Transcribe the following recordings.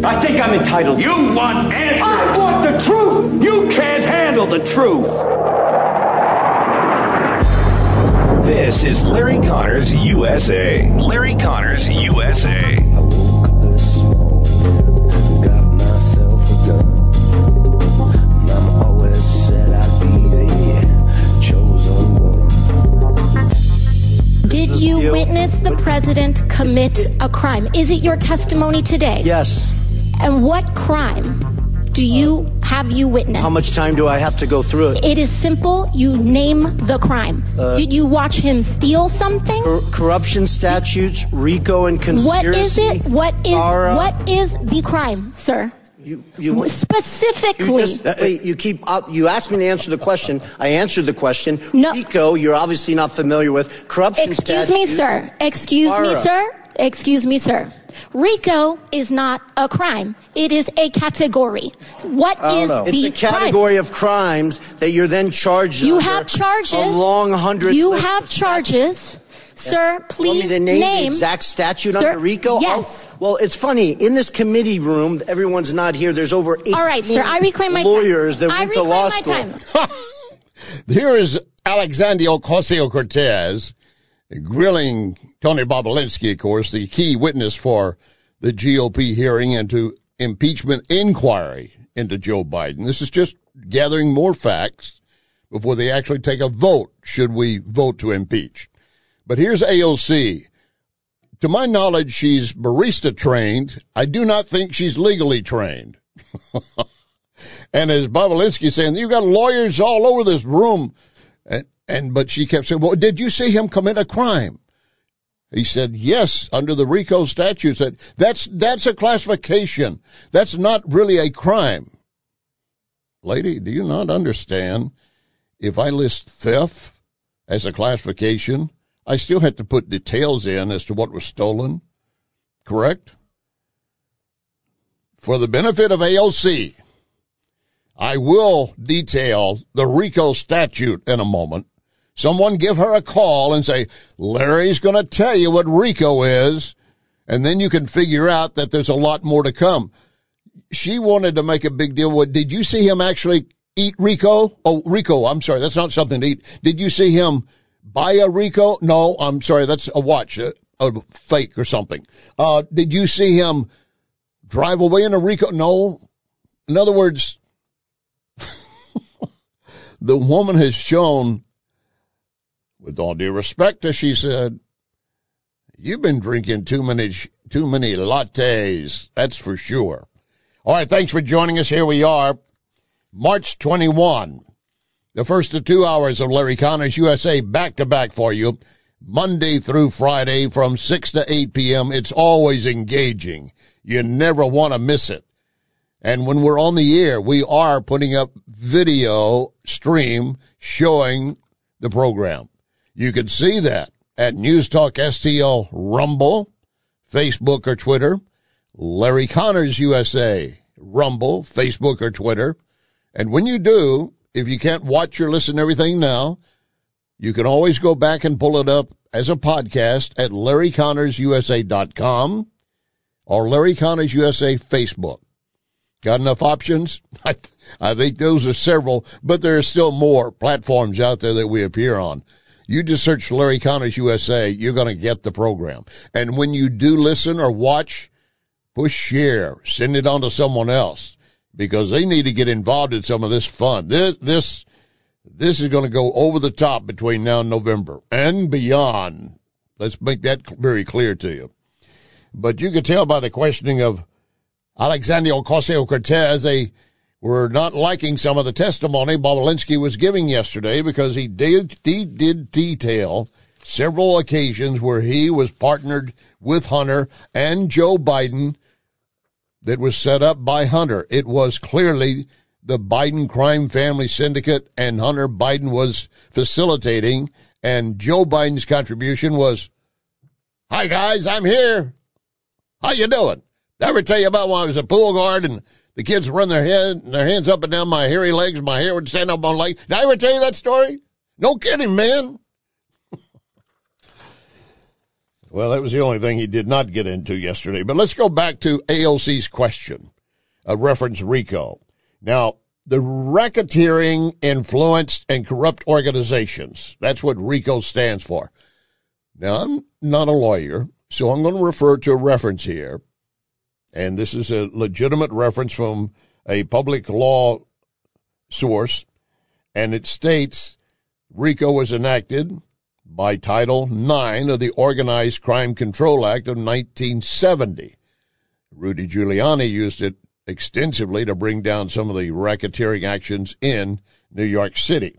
I think I'm entitled. You want answers. I want the truth. You can't handle the truth. This is Larry Connors USA. Larry Connors USA. I woke up this morning, got myself a gun. Mama always said I'd be the chosen one. Did you witness the president commit a crime? Is it your testimony today? Yes. And what crime have you witnessed? How much time do I have to go through it? It is simple. You name the crime. Did you watch him steal something? Corruption statutes, RICO and conspiracy. What is it? What is the crime, sir? You specifically. You asked me to answer the question. I answered the question. No. RICO, you're obviously not familiar with. Corruption statutes. Excuse me, sir. RICO is not a crime. It is a category. What is the crime? It's a category of crimes that you're then charged You have charges. A long 100 You have charges. Sir, please want me to name the exact statute under RICO? Yes. Well, it's funny. In this committee room, everyone's not here. There's over 18 All right, sir. I reclaim my lawyers time. that went to law school. Here is Alexandria Ocasio-Cortez grilling Tony Bobulinski, of course, the key witness for the GOP hearing into impeachment inquiry into Joe Biden. This is just gathering more facts before they actually take a vote, should we vote to impeach. But here's AOC. To my knowledge, she's barista trained. I do not think she's legally trained. And as Bobulinski saying, you've got lawyers all over this room. But she kept saying, well, did you see him commit a crime? He said, yes, under the RICO statute. Said, that's a classification. That's not really a crime. Lady, do you not understand? If I list theft as a classification, I still have to put details in as to what was stolen. Correct? For the benefit of AOC, I will detail the RICO statute in a moment. Someone give her a call and say, Larry's going to tell you what RICO is, and then you can figure out that there's a lot more to come. She wanted to make a big deal with, did you see him actually eat RICO? Oh, RICO, I'm sorry, that's not something to eat. Did you see him buy a RICO? No, I'm sorry, that's a watch, a fake or something. Did you see him drive away in a RICO? No. In other words, the woman has shown, with all due respect, as she said, you've been drinking too many lattes, that's for sure. All right, thanks for joining us. Here we are, March 21, the first of 2 hours of Larry Connors USA back-to-back for you, Monday through Friday from 6 to 8 p.m. It's always engaging. You never want to miss it. And when we're on the air, we are putting up video stream showing the program. You can see that at News Talk STL Rumble, Facebook or Twitter, Larry Connors USA, Rumble, Facebook or Twitter. And when you do, if you can't watch or listen to everything now, you can always go back and pull it up as a podcast at LarryConnorsUSA.com or Larry Connors USA Facebook. Got enough options? I think those are several, but there are still more platforms out there that we appear on. You just search Larry Connors USA, you're going to get the program. And when you do listen or watch, push share, send it on to someone else, because they need to get involved in some of this fun. This is going to go over the top between now and November and beyond. Let's make that very clear to you. But you can tell by the questioning of Alexandria Ocasio-Cortez, they were not liking some of the testimony Bobulinski was giving yesterday, because he did detail several occasions where he was partnered with Hunter and Joe Biden that was set up by Hunter. It was clearly the Biden crime family syndicate, and Hunter Biden was facilitating, and Joe Biden's contribution was, hi guys, I'm here. How you doing? Did I ever tell you about when I was a pool guard and the kids run their hands up and down my hairy legs, my hair would stand up on leg? Did I ever tell you that story? No kidding, man. Well, that was the only thing he did not get into yesterday. But let's go back to AOC's question, reference RICO. Now, the racketeering, influenced, and corrupt organizations, that's what RICO stands for. Now, I'm not a lawyer, so I'm going to refer to a reference here. And this is a legitimate reference from a public law source. And it states RICO was enacted by Title IX of the Organized Crime Control Act of 1970. Rudy Giuliani used it extensively to bring down some of the racketeering actions in New York City.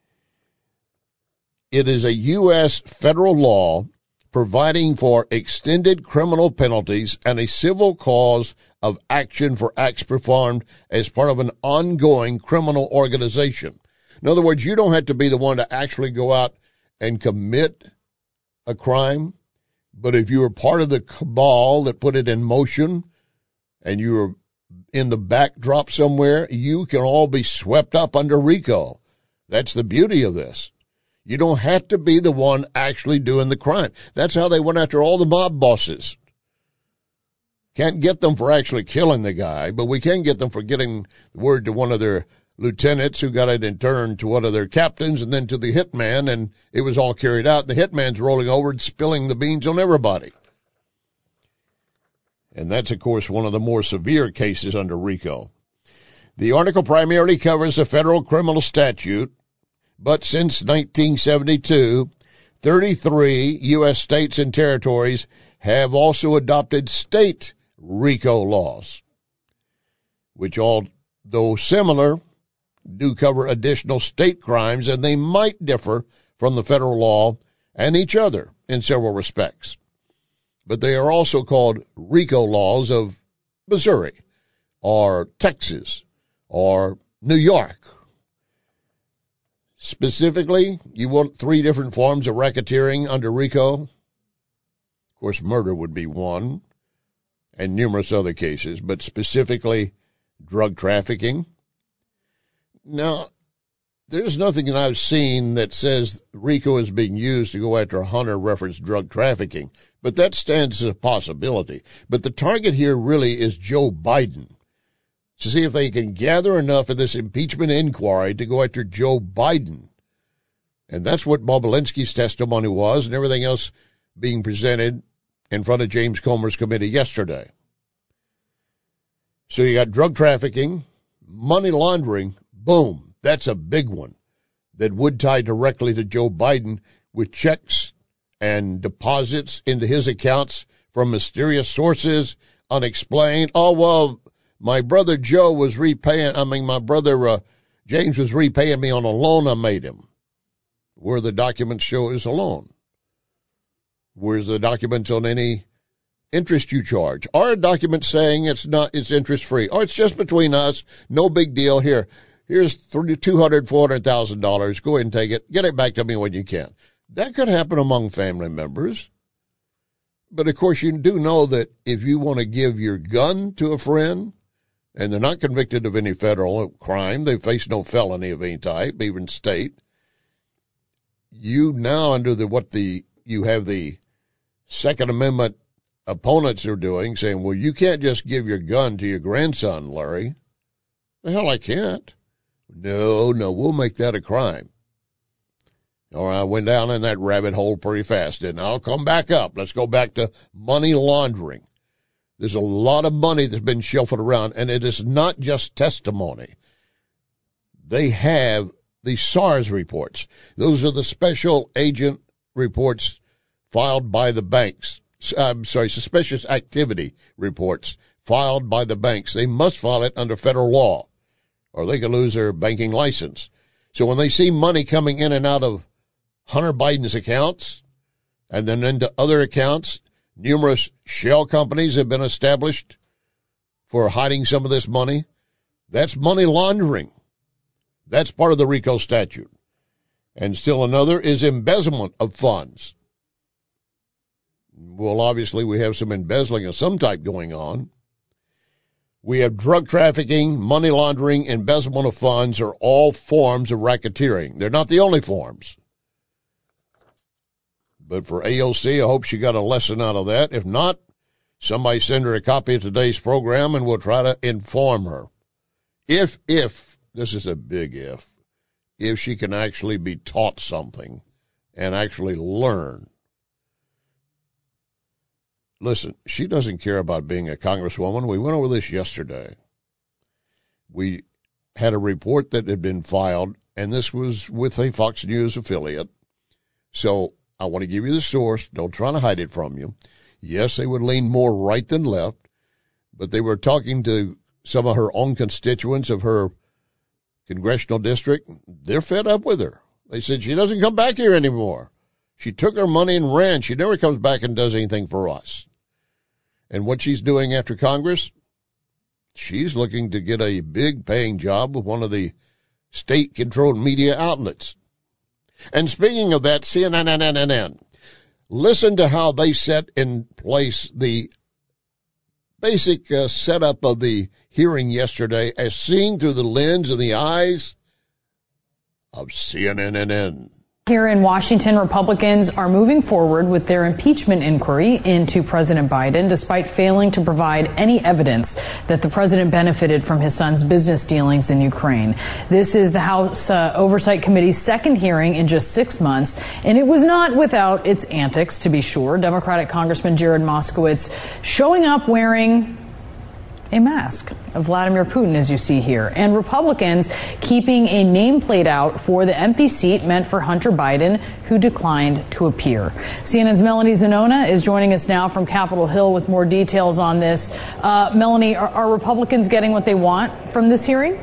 It is a U.S. federal law providing for extended criminal penalties and a civil cause of action for acts performed as part of an ongoing criminal organization. In other words, you don't have to be the one to actually go out and commit a crime, but if you were part of the cabal that put it in motion and you were in the backdrop somewhere, you can all be swept up under RICO. That's the beauty of this. You don't have to be the one actually doing the crime. That's how they went after all the mob bosses. Can't get them for actually killing the guy, but we can get them for getting word to one of their lieutenants who got it in turn to one of their captains and then to the hitman, and it was all carried out. The hitman's rolling over and spilling the beans on everybody. And that's, of course, one of the more severe cases under RICO. The article primarily covers the federal criminal statute, but since 1972, 33 U.S. states and territories have also adopted state RICO laws, which, although similar, do cover additional state crimes, and they might differ from the federal law and each other in several respects. But they are also called RICO laws of Missouri or Texas or New York. Specifically, you want 3 different forms of racketeering under RICO. Of course, murder would be one, and numerous other cases, but specifically drug trafficking. Now, there's nothing that I've seen that says RICO is being used to go after Hunter-referenced drug trafficking, but that stands as a possibility. But the target here really is Joe Biden, to see if they can gather enough of this impeachment inquiry to go after Joe Biden. And that's what Bobulinski's testimony was and everything else being presented in front of James Comer's committee yesterday. So you got drug trafficking, money laundering, boom, that's a big one that would tie directly to Joe Biden with checks and deposits into his accounts from mysterious sources, unexplained. Oh, well, my brother Joe was my brother James was repaying me on a loan I made him. Where the documents show is a loan. Where's the documents on any interest you charge? Or a document saying it's interest free. Or it's just between us, no big deal. Here's $200,000, $400,000. Go ahead and take it. Get it back to me when you can. That could happen among family members. But, of course, you do know that if you want to give your gun to a friend, and they're not convicted of any federal crime, they face no felony of any type, even state, you now under you have the Second Amendment opponents are doing, saying, well, you can't just give your gun to your grandson, Larry. The hell I can't. No, we'll make that a crime. All right, I went down in that rabbit hole pretty fast, didn't I? I'll come back up. Let's go back to money laundering. There's a lot of money that's been shuffled around, and it is not just testimony. They have the SARS reports. Those are the special agent reports filed by the banks. Suspicious activity reports filed by the banks. They must file it under federal law, or they could lose their banking license. So when they see money coming in and out of Hunter Biden's accounts and then into other accounts, numerous shell companies have been established for hiding some of this money. That's money laundering. That's part of the RICO statute. And still another is embezzlement of funds. Well, obviously we have some embezzling of some type going on. We have drug trafficking, money laundering, embezzlement of funds are all forms of racketeering. They're not the only forms. But for AOC, I hope she got a lesson out of that. If not, somebody send her a copy of today's program and we'll try to inform her. If, this is a big if she can actually be taught something and actually learn. Listen, she doesn't care about being a congresswoman. We went over this yesterday. We had a report that had been filed, and this was with a Fox News affiliate. So I want to give you the source. Don't try to hide it from you. Yes, they would lean more right than left, but they were talking to some of her own constituents of her congressional district. They're fed up with her. They said she doesn't come back here anymore. She took her money and ran. She never comes back and does anything for us. And what she's doing after Congress, she's looking to get a big paying job with one of the state-controlled media outlets. And speaking of that, CNN, listen to how they set in place the basic setup of the hearing yesterday as seen through the lens of the eyes of CNN. Here in Washington, Republicans are moving forward with their impeachment inquiry into President Biden, despite failing to provide any evidence that the president benefited from his son's business dealings in Ukraine. This is the House Oversight Committee's second hearing in just 6 months, and it was not without its antics, to be sure. Democratic Congressman Jared Moskowitz showing up wearing a mask of Vladimir Putin, as you see here, and Republicans keeping a nameplate out for the empty seat meant for Hunter Biden, who declined to appear. CNN's Melanie Zanona is joining us now from Capitol Hill with more details on this. Melanie, are Republicans getting what they want from this hearing?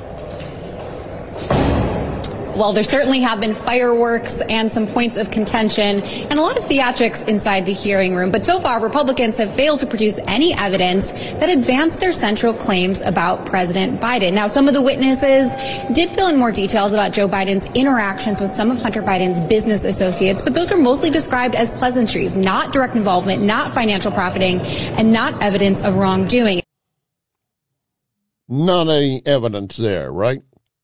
Well, there certainly have been fireworks and some points of contention and a lot of theatrics inside the hearing room. But so far, Republicans have failed to produce any evidence that advanced their central claims about President Biden. Now, some of the witnesses did fill in more details about Joe Biden's interactions with some of Hunter Biden's business associates, but those are mostly described as pleasantries, not direct involvement, not financial profiting, and not evidence of wrongdoing. Not any evidence there, right?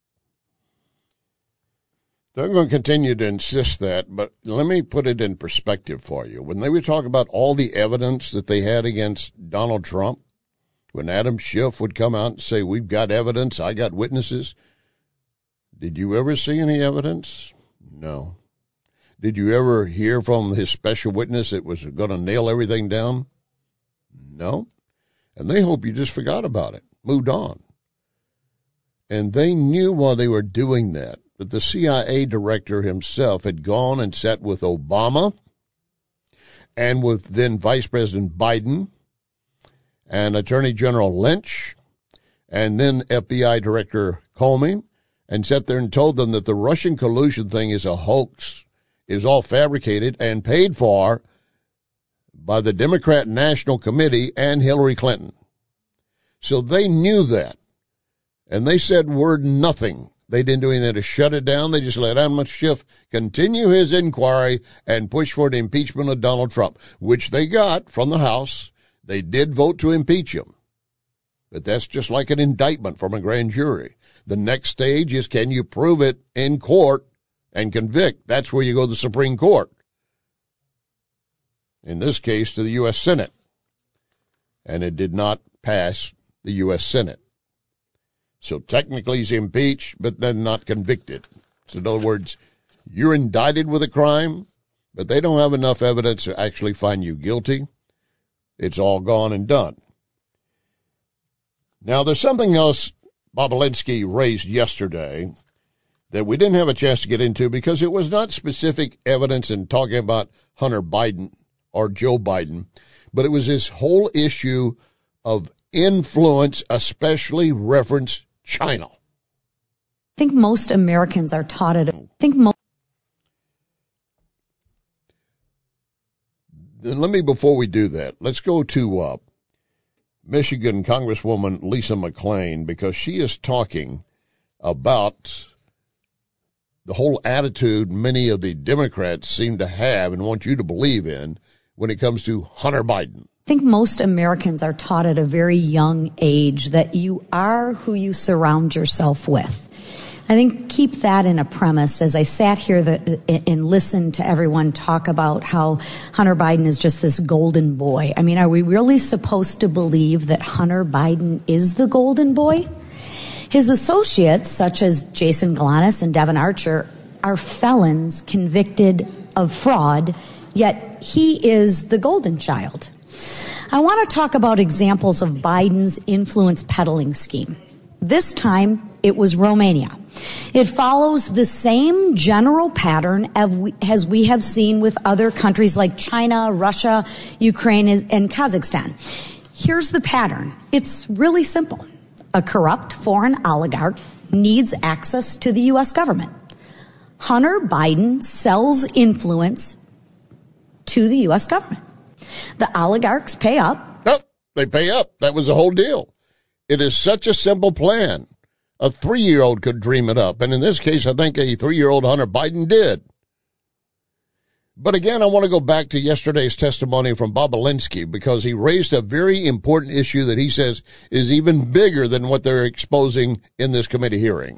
They're going to continue to insist that, but let me put it in perspective for you. When they were talking about all the evidence that they had against Donald Trump, when Adam Schiff would come out and say, we've got evidence, I got witnesses, did you ever see any evidence? No. Did you ever hear from his special witness that was going to nail everything down? No. And they hope you just forgot about it, moved on. And they knew while they were doing that the CIA director himself had gone and sat with Obama and with then Vice President Biden and Attorney General Lynch and then FBI Director Comey and sat there and told them that the Russian collusion thing is a hoax, is all fabricated and paid for by the Democrat National Committee and Hillary Clinton. So they knew that. And they said word nothing. They didn't do anything to shut it down. They just let Adam Schiff continue his inquiry and push for the impeachment of Donald Trump, which they got from the House. They did vote to impeach him. But that's just like an indictment from a grand jury. The next stage is, can you prove it in court and convict? That's where you go to the Supreme Court. In this case, to the U.S. Senate. And it did not pass the U.S. Senate. So technically he's impeached, but then not convicted. So in other words, you're indicted with a crime, but they don't have enough evidence to actually find you guilty. It's all gone and done. Now, there's something else Bobulinski raised yesterday that we didn't have a chance to get into because it was not specific evidence in talking about Hunter Biden or Joe Biden, but it was this whole issue of influence, especially reference China. I think most Americans are taught it. Before we do that, let's go to Michigan Congresswoman Lisa McClain, because she is talking about the whole attitude many of the Democrats seem to have and want you to believe in when it comes to Hunter Biden. I think most Americans are taught at a very young age that you are who you surround yourself with. I think keep that in a premise. As I sat here and listened to everyone talk about how Hunter Biden is just this golden boy. I mean, are we really supposed to believe that Hunter Biden is the golden boy? His associates, such as Jason Galanis and Devin Archer, are felons convicted of fraud, yet he is the golden child. I want to talk about examples of Biden's influence peddling scheme. This time, it was Romania. It follows the same general pattern as we have seen with other countries like China, Russia, Ukraine, and Kazakhstan. Here's the pattern. It's really simple. A corrupt foreign oligarch needs access to the U.S. government. Hunter Biden sells influence to the U.S. government. The oligarchs pay up. Nope, they pay up. That was the whole deal. It is such a simple plan. A 3-year-old could dream it up. And in this case, I think a 3-year-old Hunter Biden did. But again, I want to go back to yesterday's testimony from Bobulinski because he raised a very important issue that he says is even bigger than what they're exposing in this committee hearing.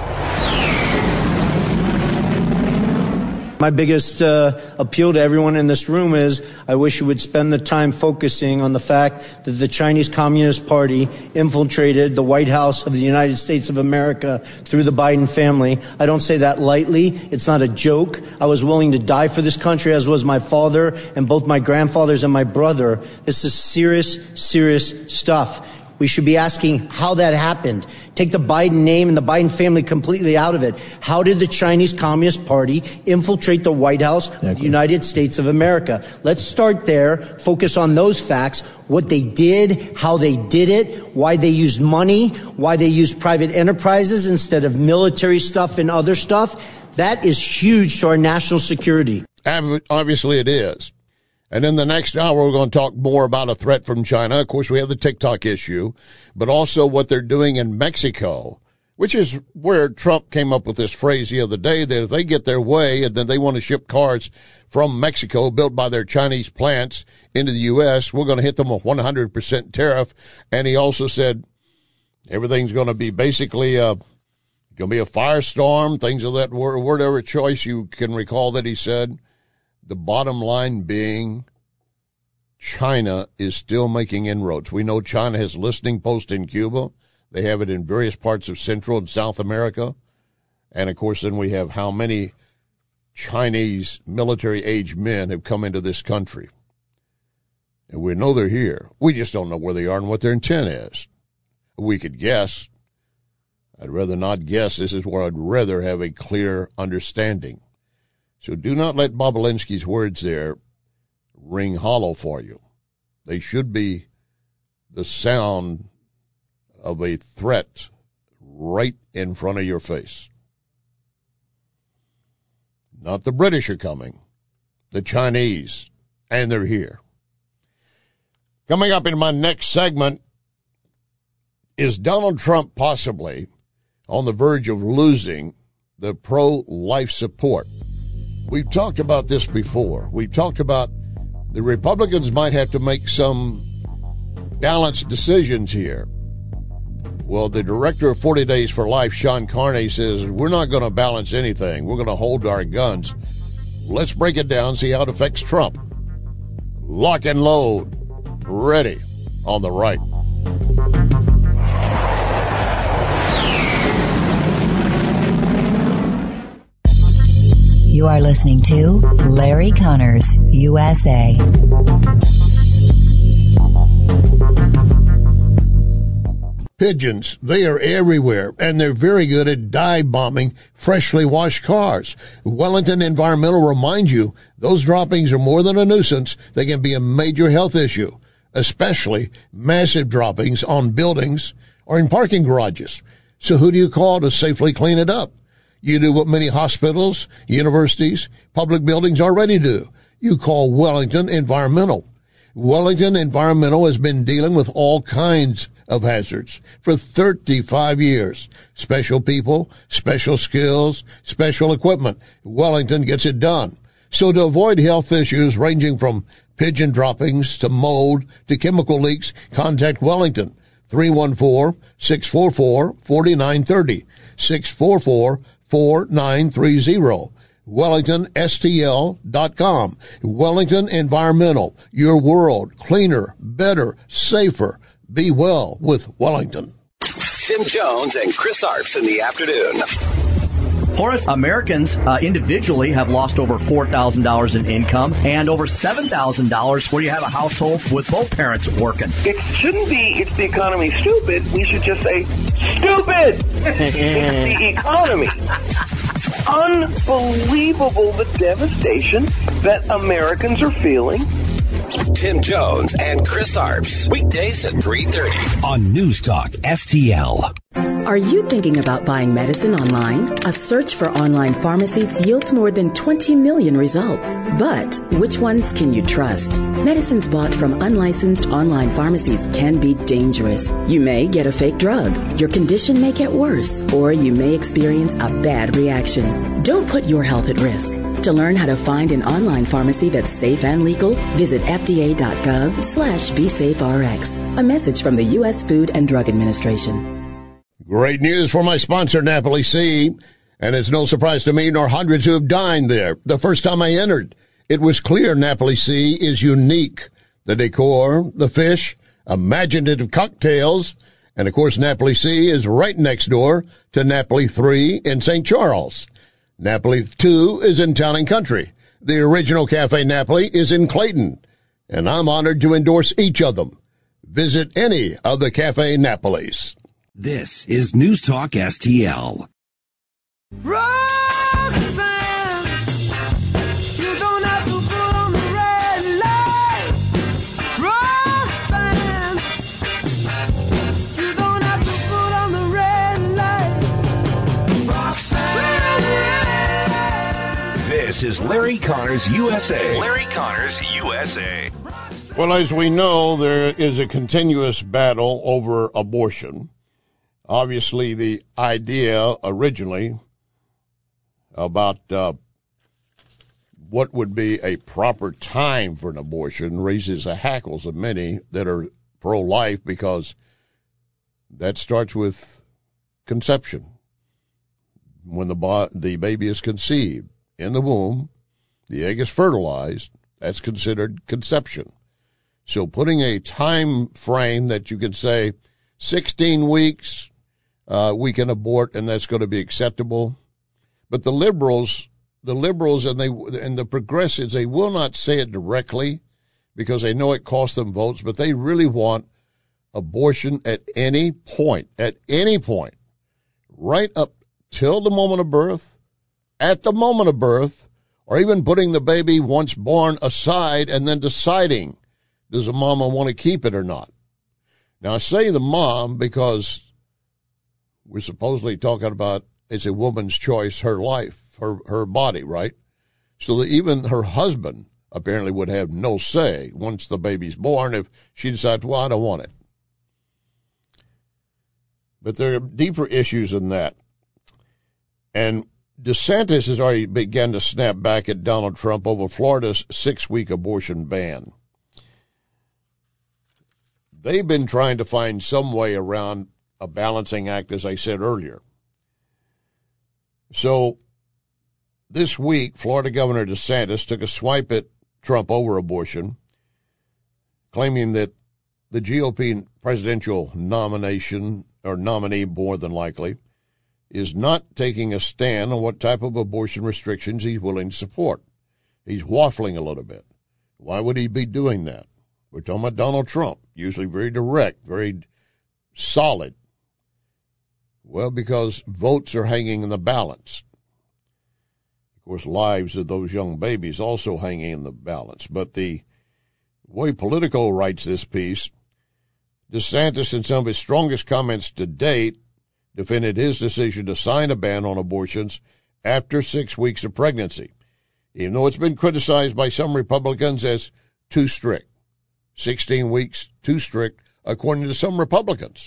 My biggest appeal to everyone in this room is I wish you would spend the time focusing on the fact that the Chinese Communist Party infiltrated the White House of the United States of America through the Biden family. I don't say that lightly. It's not a joke. I was willing to die for this country, as was my father and both my grandfathers and my brother. This is serious, serious stuff. We should be asking how that happened. Take the Biden name and the Biden family completely out of it. How did the Chinese Communist Party infiltrate the White House of the United States of America? Let's start there, focus on those facts, what they did, how they did it, why they used money, why they used private enterprises instead of military stuff and other stuff. That is huge to our national security. Obviously it is. And in the next hour, we're going to talk more about a threat from China. Of course, we have the TikTok issue, but also what they're doing in Mexico, which is where Trump came up with this phrase the other day that if they get their way and then they want to ship cars from Mexico built by their Chinese plants into the U.S., we're going to hit them with 100% tariff. And he also said everything's going to be basically going to be a firestorm, things of that whatever choice you can recall that he said. The bottom line being China is still making inroads. We know China has listening posts in Cuba. They have it in various parts of Central and South America. And, of course, then we have how many Chinese military-age men have come into this country. And we know they're here. We just don't know where they are and what their intent is. We could guess. I'd rather not guess. This is where I'd rather have a clear understanding. So do not let Bobulinski's words there ring hollow for you. They should be the sound of a threat right in front of your face. Not the British are coming, the Chinese, and they're here. Coming up in my next segment, is Donald Trump possibly on the verge of losing the pro-life support? We've talked about this before. We've talked about the Republicans might have to make some balanced decisions here. Well, the director of 40 Days for Life, Sean Carney, says we're not going to balance anything. We're going to hold our guns. Let's break it down, see how it affects Trump. Lock and load. Ready on the right. You are listening to Larry Connors, USA. Pigeons, they are everywhere, and they're very good at dive bombing freshly washed cars. Wellington Environmental reminds you, those droppings are more than a nuisance. They can be a major health issue, especially massive droppings on buildings or in parking garages. So who do you call to safely clean it up? You do what many hospitals, universities, public buildings already do. You call Wellington Environmental. Wellington Environmental has been dealing with all kinds of hazards for 35 years. Special people, special skills, special equipment. Wellington gets it done. So to avoid health issues ranging from pigeon droppings to mold to chemical leaks, contact Wellington. 314-644-4930. 644-4930. WellingtonSTL.com. Wellington Environmental. Your world cleaner, better, safer. Be well with Wellington. Tim Jones and Chris Arps in the afternoon. Horace, Americans individually have lost over $4,000 in income and over $7,000 where you have a household with both parents working. It shouldn't be, it's the economy stupid. We should just say, stupid! It's the economy. Unbelievable the devastation that Americans are feeling. Tim Jones and Chris Arps. Weekdays at 3:30 on News Talk STL. Are you thinking about buying medicine online? A search for online pharmacies yields more than 20 million results. But which ones can you trust? Medicines bought from unlicensed online pharmacies can be dangerous. You may get a fake drug, your condition may get worse, or you may experience a bad reaction. Don't put your health at risk. To learn how to find an online pharmacy that's safe and legal, visit fda.gov/BeSafeRx. A message from the U.S. Food and Drug Administration. Great news for my sponsor, Napoli Sea. And it's no surprise to me nor hundreds who have dined there. The first time I entered, it was clear Napoli Sea is unique. The decor, the fish, imaginative cocktails, and of course Napoli Sea is right next door to Napoli 3 in St. Charles. Napoli 2 is in Town and Country. The original Cafe Napoli is in Clayton, and I'm honored to endorse each of them. Visit any of the Cafe Napolis. This is News Talk STL. Roxanne, you don't have to put on the red light. Roxanne, you don't have to put on the red light. Roxanne. This is Larry Connors USA. Larry Connors USA. Well, as we know, there is a continuous battle over abortion. Obviously, the idea originally about what would be a proper time for an abortion raises the hackles of many that are pro-life, because that starts with conception. When the baby is conceived in the womb, the egg is fertilized, that's considered conception. So putting a time frame that you can say 16 weeks, we can abort, and that's going to be acceptable. But the liberals and the progressives, they will not say it directly because they know it costs them votes, but they really want abortion at any point, right up till the moment of birth, at the moment of birth, or even putting the baby once born aside and then deciding, does the mama want to keep it or not? Now, I say the mom because we're supposedly talking about it's a woman's choice, her life, her body, right? So that even her husband apparently would have no say once the baby's born if she decides, well, I don't want it. But there are deeper issues than that. And DeSantis has already begun to snap back at Donald Trump over Florida's 6-week abortion ban. They've been trying to find some way around a balancing act, as I said earlier. So this week, Florida Governor DeSantis took a swipe at Trump over abortion, claiming that the GOP presidential nomination, or nominee more than likely, is not taking a stand on what type of abortion restrictions he's willing to support. He's waffling a little bit. Why would he be doing that? We're talking about Donald Trump, usually very direct, very solid. Well, because votes are hanging in the balance. Of course, lives of those young babies also hanging in the balance. But the way Politico writes this piece, DeSantis, in some of his strongest comments to date, defended his decision to sign a ban on abortions after 6 weeks of pregnancy, even though it's been criticized by some Republicans as too strict. 16 weeks, too strict, according to some Republicans.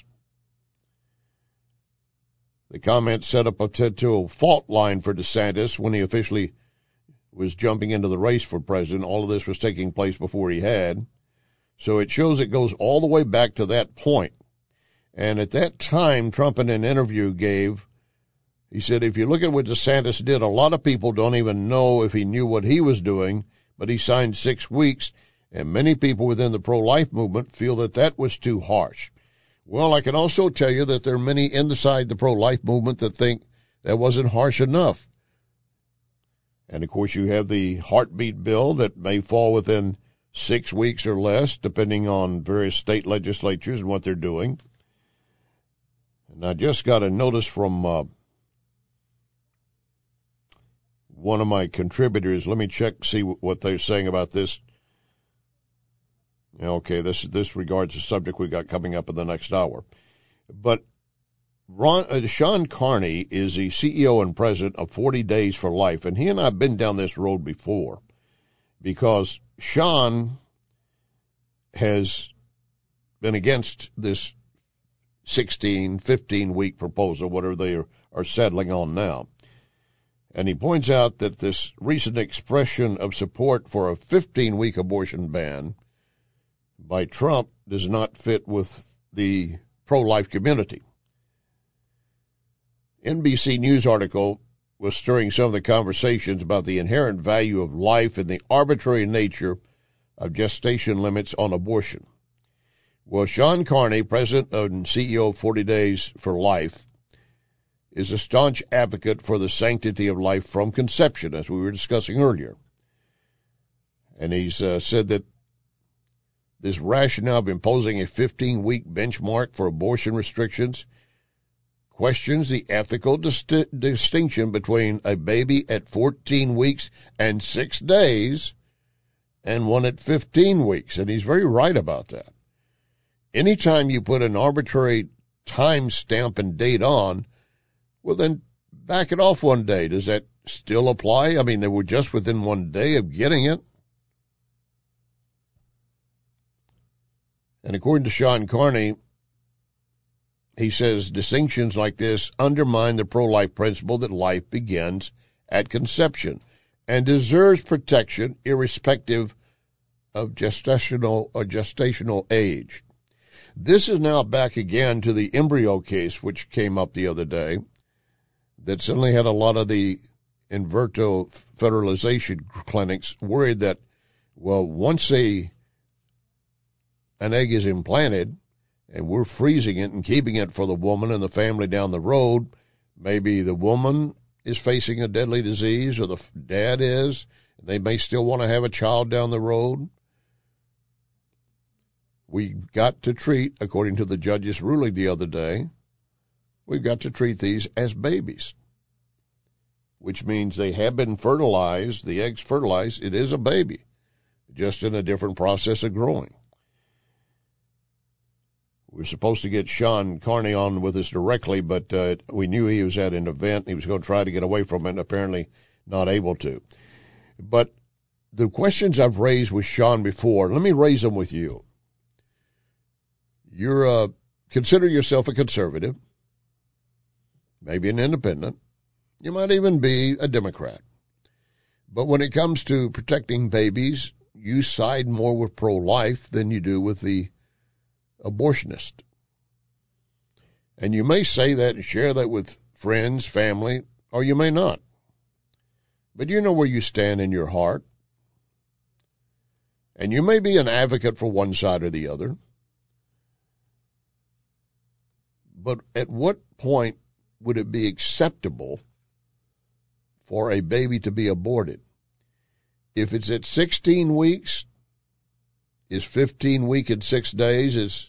The comment set up a potential fault line for DeSantis when he officially was jumping into the race for president. All of this was taking place before he had. So it shows it goes all the way back to that point. And at that time, Trump in an interview he said, if you look at what DeSantis did, a lot of people don't even know if he knew what he was doing, but he signed 6 weeks, and many people within the pro-life movement feel that was too harsh. Well, I can also tell you that there are many inside the pro-life movement that think that wasn't harsh enough. And, of course, you have the heartbeat bill that may fall within 6 weeks or less, depending on various state legislatures and what they're doing. And I just got a notice from one of my contributors. Let me check, see what they're saying about this. Okay, this regards the subject we got coming up in the next hour. But Sean Carney is the CEO and president of 40 Days for Life, and he and I have been down this road before because Sean has been against this 16, 15-week proposal, whatever they are settling on now. And he points out that this recent expression of support for a 15-week abortion ban by Trump does not fit with the pro-life community. NBC News article was stirring some of the conversations about the inherent value of life and the arbitrary nature of gestation limits on abortion. Well, Sean Carney, president and CEO of 40 Days for Life, is a staunch advocate for the sanctity of life from conception, as we were discussing earlier. And he's said that this rationale of imposing a 15-week benchmark for abortion restrictions questions the ethical distinction between a baby at 14 weeks and 6 days and one at 15 weeks. And he's very right about that. Anytime you put an arbitrary time stamp and date on, well, then back it off one day. Does that still apply? I mean, they were just within 1 day of getting it. And according to Sean Carney, he says distinctions like this undermine the pro-life principle that life begins at conception and deserves protection irrespective of gestational age. This is now back again to the embryo case, which came up the other day, that suddenly had a lot of the in vitro fertilization clinics worried that, well, once an egg is implanted and we're freezing it and keeping it for the woman and the family down the road, maybe the woman is facing a deadly disease or the dad is, and they may still want to have a child down the road. We've got to treat, according to the judge's ruling the other day, we've got to treat these as babies, which means they have been fertilized, the eggs fertilized, it is a baby, just in a different process of growing. We're supposed to get Sean Carney on with us directly, but we knew he was at an event. He was going to try to get away from it, and apparently not able to. But the questions I've raised with Sean before, let me raise them with you. You're consider yourself a conservative, maybe an independent. You might even be a Democrat. But when it comes to protecting babies, you side more with pro-life than you do with the abortionist. And you may say that and share that with friends, family, or you may not. But you know where you stand in your heart. And you may be an advocate for one side or the other. But at what point would it be acceptable for a baby to be aborted? If it's at 16 weeks, is 15 weeks and 6 days, is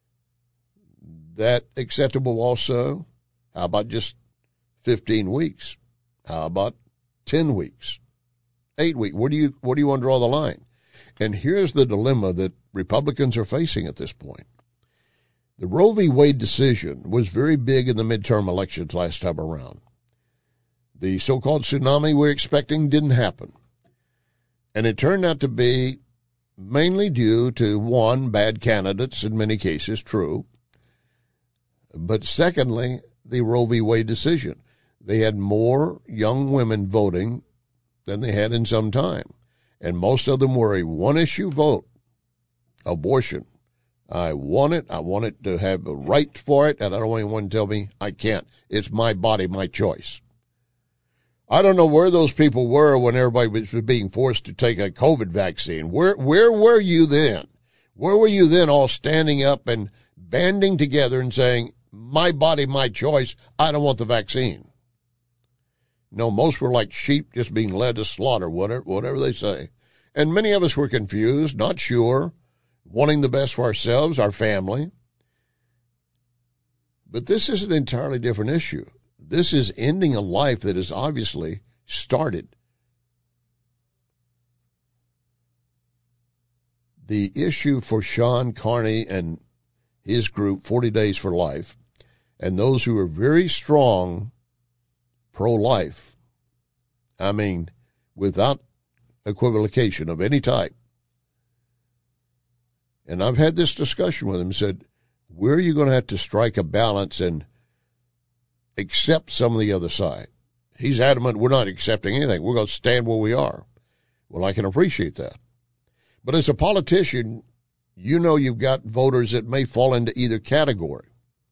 that acceptable also? How about just 15 weeks? How about 10 weeks? 8 weeks? Where do you want to draw the line? And here's the dilemma that Republicans are facing at this point. The Roe v. Wade decision was very big in the midterm elections last time around. The so-called tsunami we're expecting didn't happen. And it turned out to be mainly due to, one, bad candidates in many cases, true. But secondly, the Roe v. Wade decision. They had more young women voting than they had in some time. And most of them were a one-issue vote, abortion. I want it. I want it to have a right for it, and I don't want anyone to tell me I can't. It's my body, my choice. I don't know where those people were when everybody was being forced to take a COVID vaccine. Where were you then? Where were you then, all standing up and banding together and saying, my body, my choice, I don't want the vaccine? No, most were like sheep just being led to slaughter, whatever they say. And many of us were confused, not sure, wanting the best for ourselves, our family. But this is an entirely different issue. This is ending a life that has obviously started. The issue for Sean Carney and his group, 40 Days for Life, and those who are very strong pro-life, I mean, without equivocation of any type. And I've had this discussion with him, said, where are you going to have to strike a balance and accept some of the other side? He's adamant we're not accepting anything. We're going to stand where we are. Well, I can appreciate that. But as a politician, you know you've got voters that may fall into either category.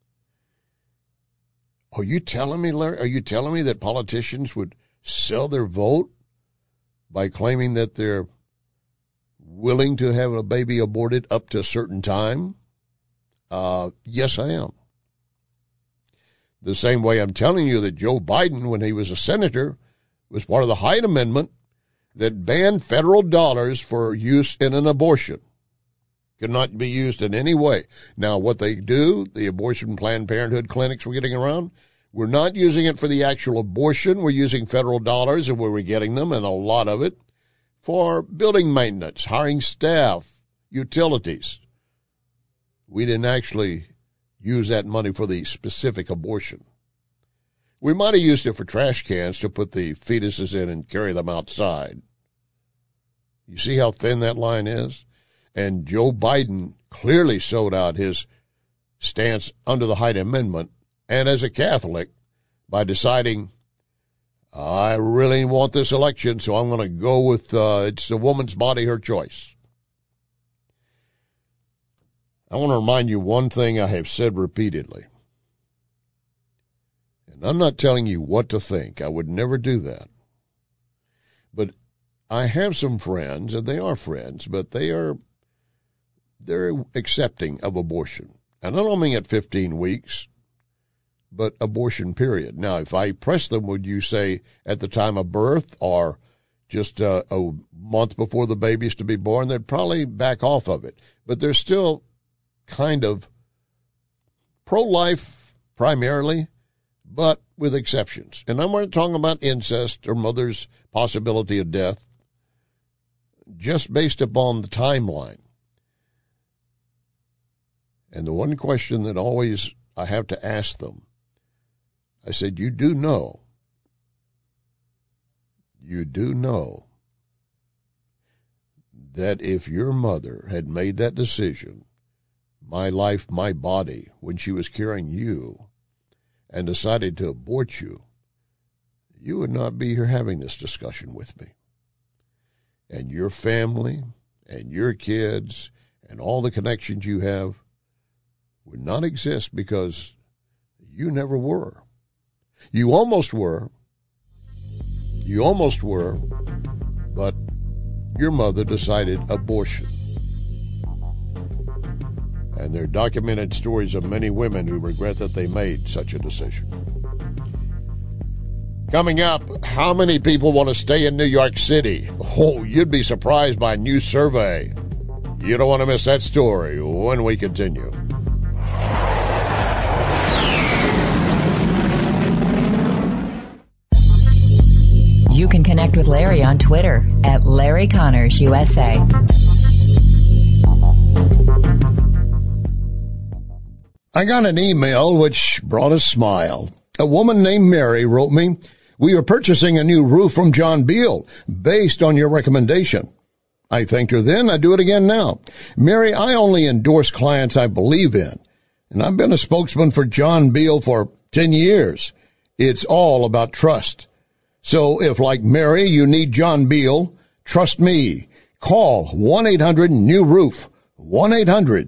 Are you telling me, Larry, that politicians would sell their vote by claiming that they're willing to have a baby aborted up to a certain time? Yes, I am. The same way I'm telling you that Joe Biden, when he was a senator, was part of the Hyde Amendment that banned federal dollars for use in an abortion. Could not be used in any way. Now, what they do, the abortion Planned Parenthood clinics we're getting around, we're not using it for the actual abortion. We're using federal dollars, and where we're getting them, and a lot of it, for building maintenance, hiring staff, utilities. We didn't actually use that money for the specific abortion. We might have used it for trash cans to put the fetuses in and carry them outside. You see how thin that line is? And Joe Biden clearly sold out his stance under the Hyde Amendment and as a Catholic by deciding, I really want this election, so I'm going to go with it's the woman's body, her choice. I want to remind you one thing I have said repeatedly. And I'm not telling you what to think. I would never do that. But I have some friends, and they are friends, but they're accepting of abortion. And I don't mean at 15 weeks, but abortion period. Now, if I press them, would you say at the time of birth or just a month before the baby's to be born? They'd probably back off of it. But they're still kind of pro-life primarily, but with exceptions. And I'm not talking about incest or mother's possibility of death, just based upon the timeline. And the one question that always I have to ask them, I said, you do know that if your mother had made that decision, my life, my body, when she was carrying you and decided to abort you, you would not be here having this discussion with me. And your family and your kids and all the connections you have would not exist because you never were. You almost were, but your mother decided abortion. And there are documented stories of many women who regret that they made such a decision. Coming up, how many people want to stay in New York City? Oh, you'd be surprised by a new survey. You don't want to miss that story when we continue. You can connect with Larry on Twitter at Larry Connors USA. I got an email which brought a smile. A woman named Mary wrote me, we are purchasing a new roof from John Beal based on your recommendation. I thanked her then. I do it again now. Mary, I only endorse clients I believe in, and I've been a spokesman for John Beal for 10 years. It's all about trust. So if, like Mary, you need John Beal, trust me. Call 1-800-NEW-ROOF, 1-800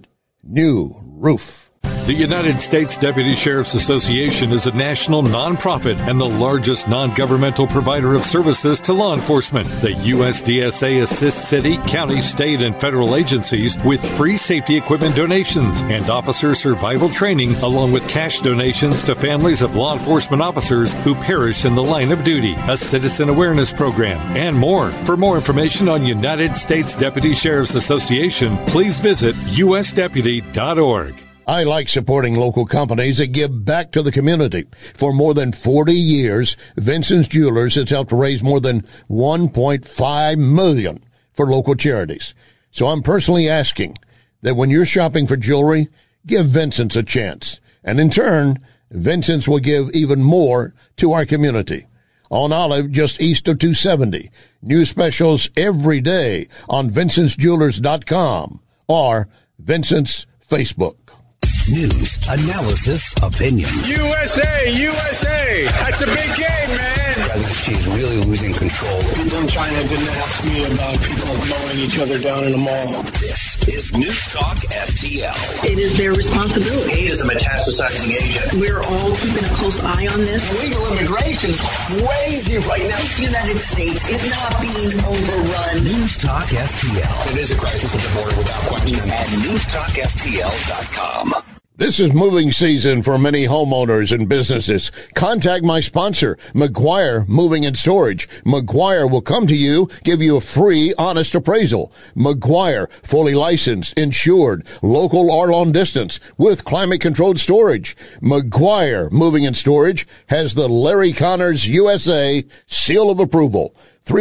new roof. The United States Deputy Sheriff's Association is a national nonprofit and the largest non-governmental provider of services to law enforcement. The USDSA assists city, county, state, and federal agencies with free safety equipment donations and officer survival training, along with cash donations to families of law enforcement officers who perish in the line of duty, a citizen awareness program, and more. For more information on United States Deputy Sheriff's Association, please visit usdeputy.org. I like supporting local companies that give back to the community. For more than 40 years, Vincent's Jewelers has helped raise more than $1.5 million for local charities. So I'm personally asking that when you're shopping for jewelry, give Vincent's a chance. And in turn, Vincent's will give even more to our community. On Olive, just east of 270. New specials every day on Vincent'sJewelers.com or Vincent's Facebook. News, analysis, opinion. USA! That's a big game, man! President Xi's really losing control. People in China didn't ask me about people mowing each other down in a mall. This is News Talk STL. It is their responsibility. Aid is a metastasizing agent. We're all keeping a close eye on this. Illegal immigration is crazy right now. This United States is not being overrun. News Talk STL. It is a crisis at the border without question. At newstalkstl.com. This is moving season for many homeowners and businesses. Contact my sponsor, McGuire Moving and Storage. McGuire will come to you, give you a free, honest appraisal. McGuire, fully licensed, insured, local or long distance, with climate-controlled storage. McGuire Moving and Storage has the Larry Connors USA seal of approval.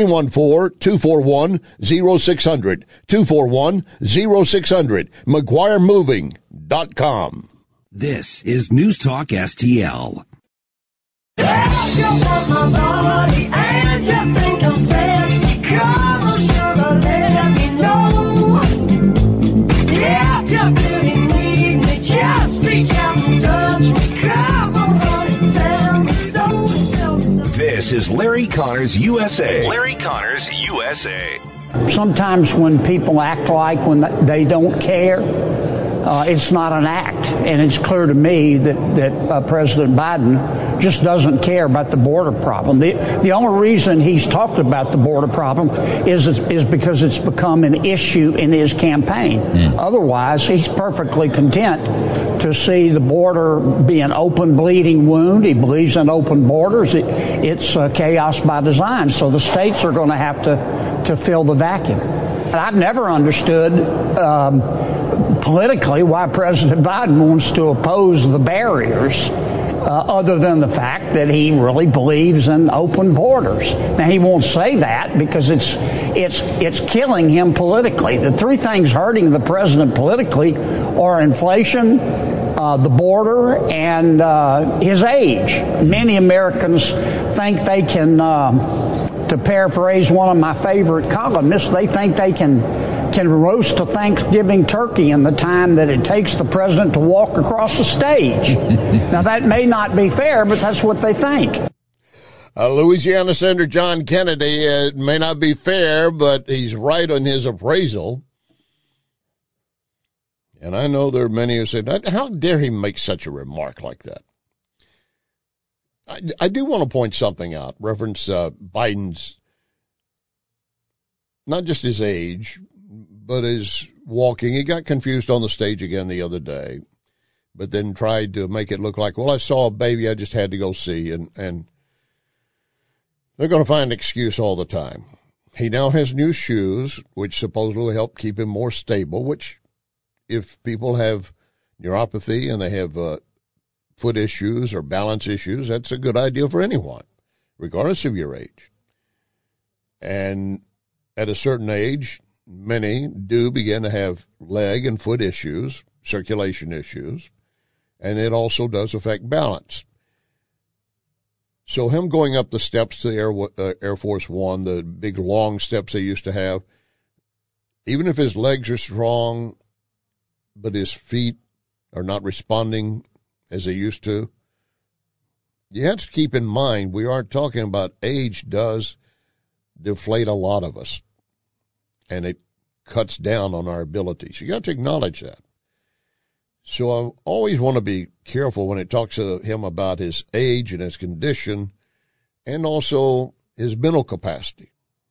314-241-0600. 241-0600. McGuireMoving.com. This is News Talk STL. This is Larry Connors USA. Larry Connors USA. Sometimes when people act like when they don't care, it's not an act. And it's clear to me that President Biden just doesn't care about the border problem. The only reason he's talked about the border problem is because it's become an issue in his campaign. Otherwise, he's perfectly content to see the border be an open bleeding wound. He believes in open borders. It's chaos by design. So the states are going to have to fill the vacuum. And I've never understood politically why President Biden wants to oppose the barriers, other than the fact that he really believes in open borders. Now, he won't say that because it's killing him politically. The three things hurting the president politically are inflation, the border, and his age. Many Americans think they can, to paraphrase one of my favorite columnists, they think they can roast a Thanksgiving turkey in the time that it takes the president to walk across the stage. Now, that may not be fair, but that's what they think. Louisiana Senator John Kennedy, it may not be fair, but he's right on his appraisal. And I know there are many who say, how dare he make such a remark like that? I do want to point something out, reference Biden's, not just his age, but his walking. He got confused on the stage again the other day, but then tried to make it look like, well, I saw a baby I just had to go see, and they're going to find an excuse all the time. He now has new shoes, which supposedly will help keep him more stable, which if people have neuropathy and they have foot issues or balance issues, that's a good idea for anyone, regardless of your age. And at a certain age, many do begin to have leg and foot issues, circulation issues, and it also does affect balance. So him going up the steps to Air Force One, the big long steps they used to have, even if his legs are strong, but his feet are not responding as they used to, you have to keep in mind we are talking about age does deflate a lot of us, and it cuts down on our abilities. You got to acknowledge that. So I always want to be careful when it talks to him about his age and his condition and also his mental capacity.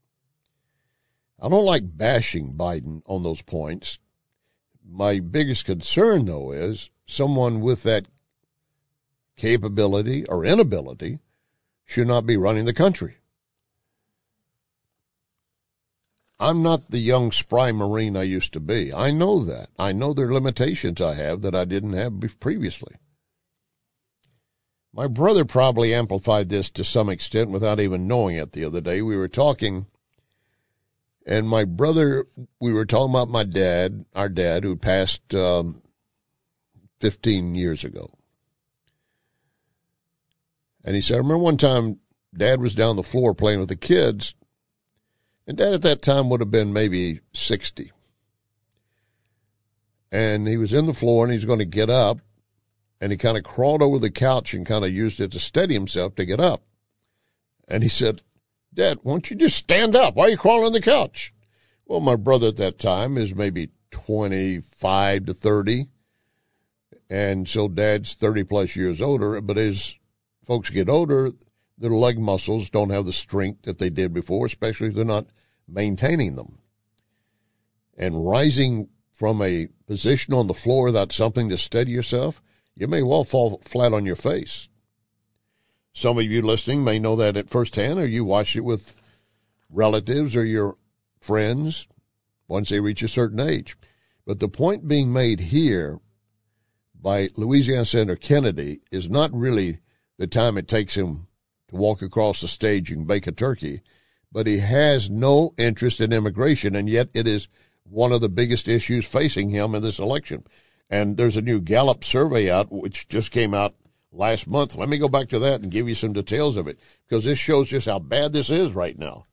I don't like bashing Biden on those points. My biggest concern, though, is someone with that capability or inability should not be running the country. I'm not the young, spry Marine I used to be. I know that. I know there are limitations I have that I didn't have previously. My brother probably amplified this to some extent without even knowing it the other day. We were talking, and we were talking about my dad, our dad, who passed 15 years ago. And he said, I remember one time Dad was down the floor playing with the kids, and Dad at that time would have been maybe 60. And he was in the floor, and he's going to get up, and he kind of crawled over the couch and kind of used it to steady himself to get up. And he said, Dad, why don't you just stand up? Why are you crawling on the couch? Well, my brother at that time is maybe 25 to 30, and so Dad's 30-plus years older, but as folks get older, their leg muscles don't have the strength that they did before, especially if they're not maintaining them. And rising from a position on the floor without something to steady yourself, you may well fall flat on your face. Some of you listening may know that at firsthand, or you watch it with relatives or your friends once they reach a certain age. But the point being made here by Louisiana Senator Kennedy is not really the time it takes him to walk across the stage and bake a turkey, but he has no interest in immigration, and yet it is one of the biggest issues facing him in this election. And there's a new Gallup survey out, which just came out last month. Let me go back to that and give you some details of it, because this shows just how bad this is right now.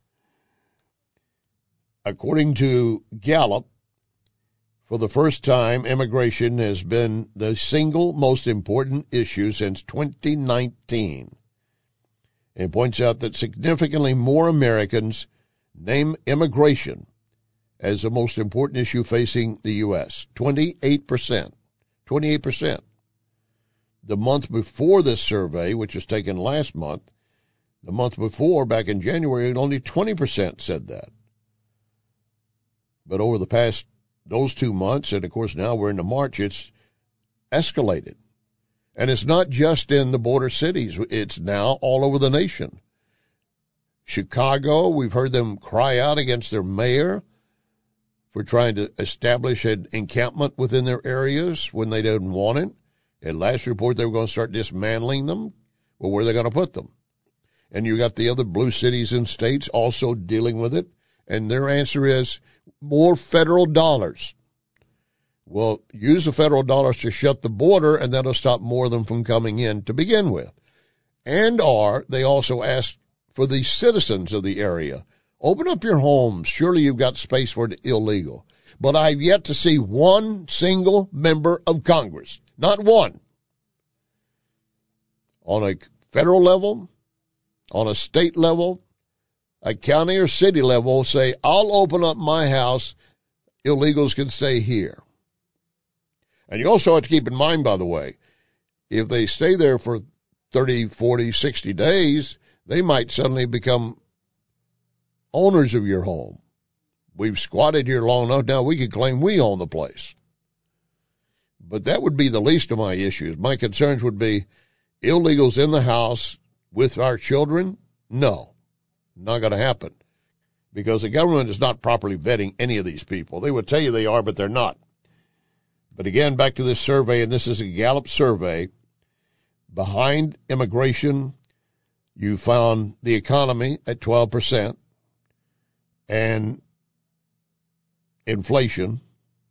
According to Gallup, for the first time, immigration has been the single most important issue since 2019. It points out that significantly more Americans name immigration as the most important issue facing the U.S. 28%. 28%. The month before this survey, which was taken last month, the month before, back in January, only 20% said that. But over the past those 2 months, and of course now we're into March, it's escalated. And it's not just in the border cities. It's now all over the nation. Chicago, we've heard them cry out against their mayor for trying to establish an encampment within their areas when they didn't want it. At last report, they were going to start dismantling them. Well, where are they going to put them? And you got the other blue cities and states also dealing with it. And their answer is more federal dollars. Well, use the federal dollars to shut the border, and that'll stop more of them from coming in to begin with. They also ask for the citizens of the area, open up your homes. Surely you've got space for the illegal. But I've yet to see one single member of Congress, not one, on a federal level, on a state level, a county or city level, say, I'll open up my house, illegals can stay here. And you also have to keep in mind, by the way, if they stay there for 30, 40, 60 days, they might suddenly become owners of your home. We've squatted here long enough, now we can claim we own the place. But that would be the least of my issues. My concerns would be illegals in the house with our children. No, not going to happen, because the government is not properly vetting any of these people. They would tell you they are, but they're not. But again, back to this survey, and this is a Gallup survey. Behind immigration, you found the economy at 12% and inflation,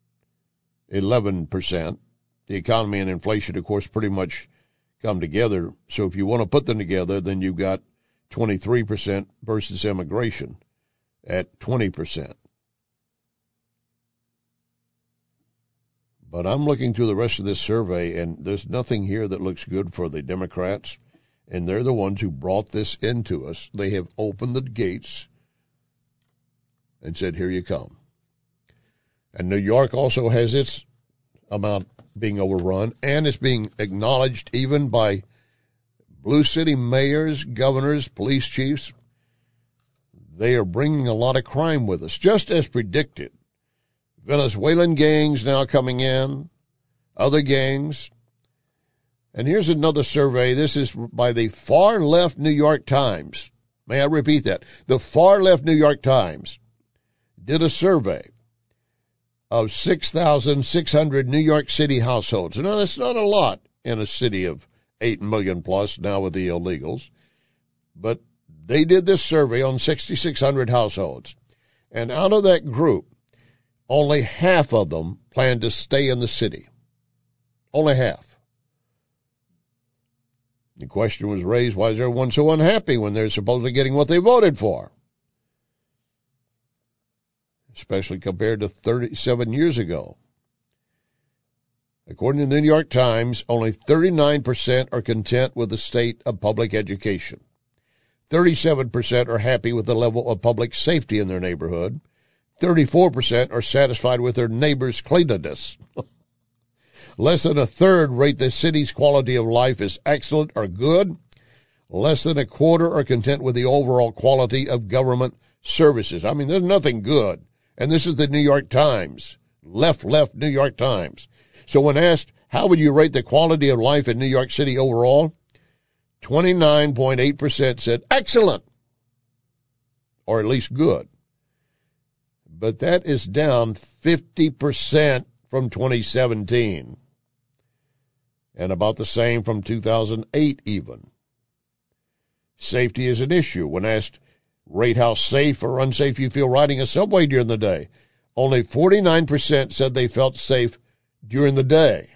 11%. The economy and inflation, of course, pretty much come together. So if you want to put them together, then you've got 23% versus immigration at 20%. But I'm looking through the rest of this survey, and there's nothing here that looks good for the Democrats, and they're the ones who brought this into us. They have opened the gates and said, here you come. And New York also has its about being overrun, and it's being acknowledged even by blue city mayors, governors, police chiefs. They are bringing a lot of crime with us, just as predicted. Venezuelan gangs now coming in, other gangs. And here's another survey. This is by the far left New York Times. May I repeat that? The far left New York Times did a survey of 6,600 New York City households. Now, that's not a lot in a city of 8 million plus now with the illegals. But they did this survey on 6,600 households. And out of that group, only half of them plan to stay in the city. Only half. The question was raised, why is everyone so unhappy when they're supposedly getting what they voted for? Especially compared to 37 years ago. According to the New York Times, only 39% are content with the state of public education. 37% are happy with the level of public safety in their neighborhood. 34% are satisfied with their neighbor's cleanliness. Less than a third rate the city's quality of life as excellent or good. Less than a quarter are content with the overall quality of government services. I mean, there's nothing good. And this is the New York Times. Left New York Times. So when asked, how would you rate the quality of life in New York City overall? 29.8% said excellent. Or at least good. But that is down 50% from 2017. And about the same from 2008 even. Safety is an issue. When asked, rate how safe or unsafe you feel riding a subway during the day, only 49% said they felt safe during the day.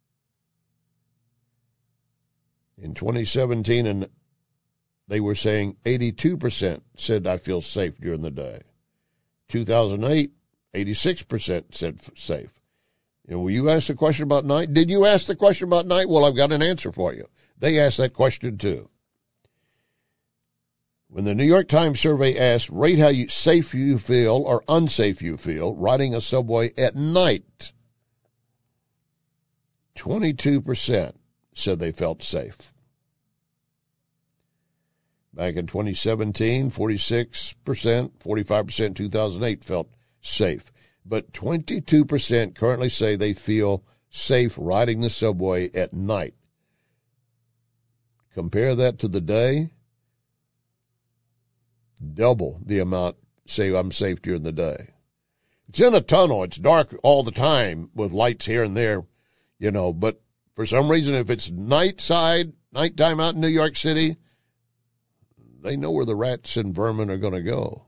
In 2017, and they were saying 82% said I feel safe during the day. 2008, 86% said safe. And will you ask the question about night? Did you ask the question about night? Well, I've got an answer for you. They asked that question too. When the New York Times survey asked, rate how safe you feel or unsafe you feel riding a subway at night, 22% said they felt safe. Back in 2017, 46%, 45%, 2008 felt safe. But 22% currently say they feel safe riding the subway at night. Compare that to the day. Double the amount say I'm safe during the day. It's in a tunnel. It's dark all the time with lights here and there, you know. But for some reason, if it's nighttime out in New York City, they know where the rats and vermin are going to go.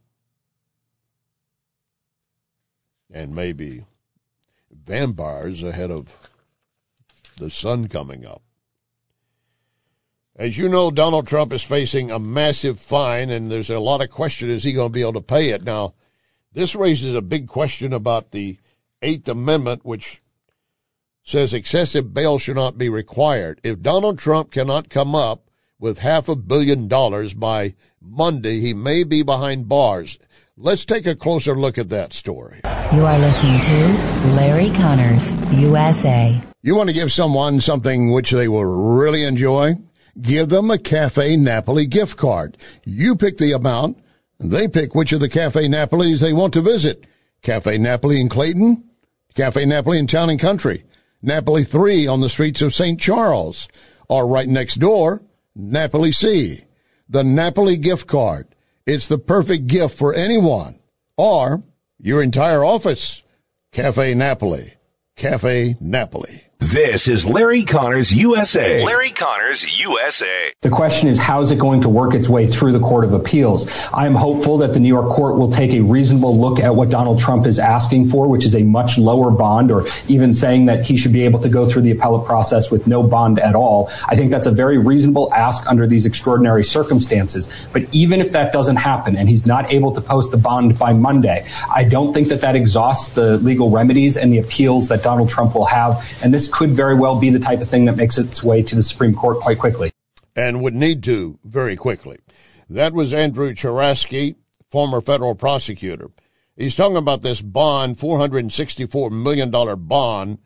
And maybe vampires ahead of the sun coming up. As you know, Donald Trump is facing a massive fine, and there's a lot of question, is he going to be able to pay it? Now, this raises a big question about the Eighth Amendment, which says excessive bail should not be required. If Donald Trump cannot come up with $500 million by Monday, he may be behind bars. Let's take a closer look at that story. You are listening to Larry Connors, USA. You want to give someone something which they will really enjoy? Give them a Cafe Napoli gift card. You pick the amount, and they pick which of the Cafe Napolis they want to visit. Cafe Napoli in Clayton, Cafe Napoli in Town and Country, Napoli 3 on the streets of St. Charles, or right next door, Napoli C. The Napoli gift card. It's the perfect gift for anyone, or your entire office. Cafe Napoli. Cafe Napoli. This is Larry Connors, USA. Larry Connors, USA. The question is, how is it going to work its way through the Court of Appeals? I am hopeful that the New York court will take a reasonable look at what Donald Trump is asking for, which is a much lower bond, or even saying that he should be able to go through the appellate process with no bond at all. I think that's a very reasonable ask under these extraordinary circumstances. But even if that doesn't happen and he's not able to post the bond by Monday, I don't think that exhausts the legal remedies and the appeals that Donald Trump will have. And this could very well be the type of thing that makes its way to the Supreme Court quite quickly. And would need to very quickly. That was Andrew Chirasky, former federal prosecutor. He's talking about this bond, $464 million bond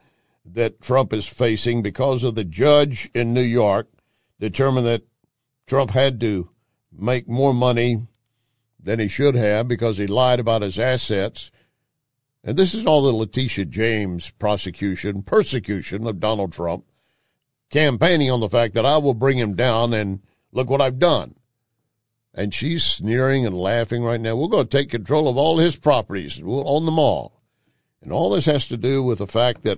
that Trump is facing because of the judge in New York determined that Trump had to make more money than he should have because he lied about his assets. And this is all the Letitia James persecution of Donald Trump, campaigning on the fact that I will bring him down and look what I've done. And she's sneering and laughing right now. We're going to take control of all his properties. We'll own them all. And all this has to do with the fact that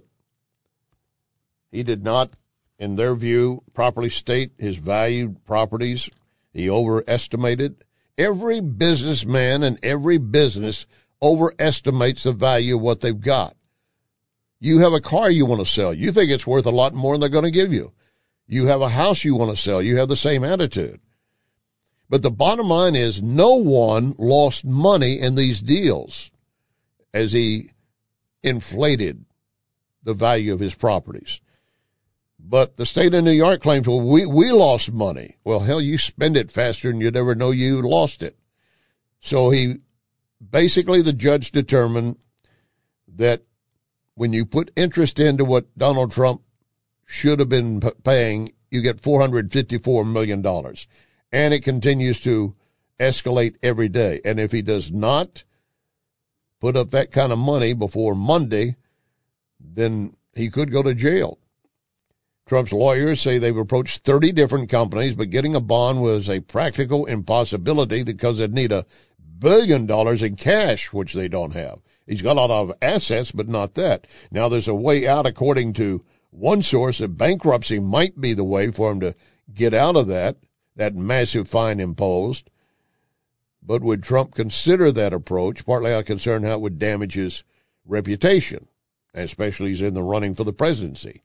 he did not, in their view, properly state his valued properties. He overestimated. Every businessman and every business overestimates the value of what they've got. You have a car you want to sell. You think it's worth a lot more than they're going to give you. You have a house you want to sell. You have the same attitude. But the bottom line is no one lost money in these deals as he inflated the value of his properties. But the state of New York claims, well, we lost money. Well, hell, you spend it faster and you never know you lost it. So basically the judge determined that when you put interest into what Donald Trump should have been paying, you get $454 million. And it continues to escalate every day. And if he does not put up that kind of money before Monday, then he could go to jail. Trump's lawyers say they've approached 30 different companies, but getting a bond was a practical impossibility because they'd need $1 billion in cash, which they don't have. He's got a lot of assets, but not that. Now, there's a way out, according to one source, that bankruptcy might be the way for him to get out of that massive fine imposed. But would Trump consider that approach? Partly out of concern how it would damage his reputation, especially he's in the running for the presidency.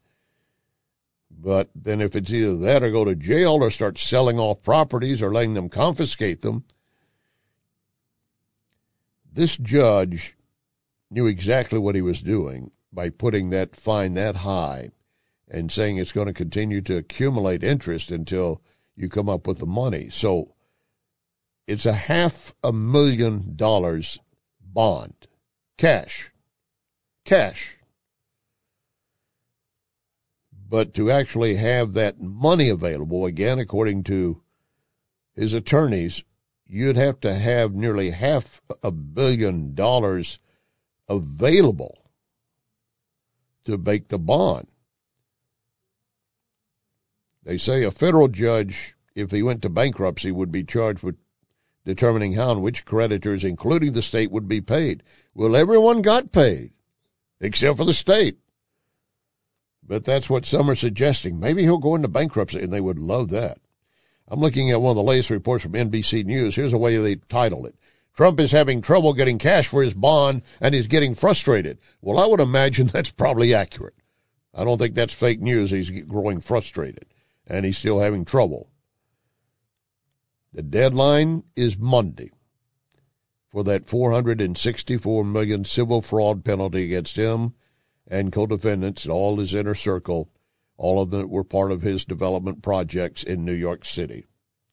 But then if it's either that or go to jail or start selling off properties or letting them confiscate them, this judge knew exactly what he was doing by putting that fine that high and saying it's going to continue to accumulate interest until you come up with the money. So it's $500,000 bond, cash. But to actually have that money available, again, according to his attorneys, you'd have to have nearly $500 million available to make the bond. They say a federal judge, if he went to bankruptcy, would be charged with determining how and which creditors, including the state, would be paid. Well, everyone got paid, except for the state. But that's what some are suggesting. Maybe he'll go into bankruptcy, and they would love that. I'm looking at one of the latest reports from NBC News. Here's the way they title it. Trump is having trouble getting cash for his bond, and he's getting frustrated. Well, I would imagine that's probably accurate. I don't think that's fake news. He's growing frustrated, and he's still having trouble. The deadline is Monday for that $464 million civil fraud penalty against him and co-defendants, all his inner circle, all of them were part of his development projects in New York City.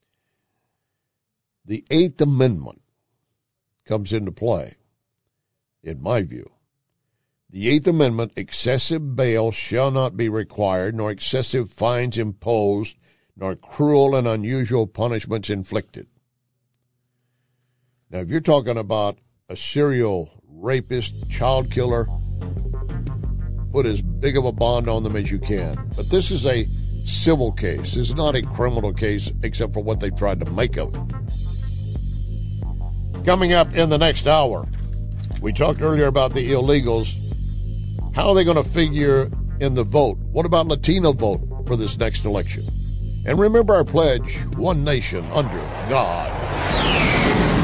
The Eighth Amendment comes into play, in my view. The Eighth Amendment, excessive bail shall not be required, nor excessive fines imposed, nor cruel and unusual punishments inflicted. Now, if you're talking about a serial rapist, child killer, put as big of a bond on them as you can. But this is a civil case. This is not a criminal case, except for what they tried to make of it. Coming up in the next hour, we talked earlier about the illegals. How are they going to figure in the vote? What about Latino vote for this next election? And remember our pledge, one nation under God.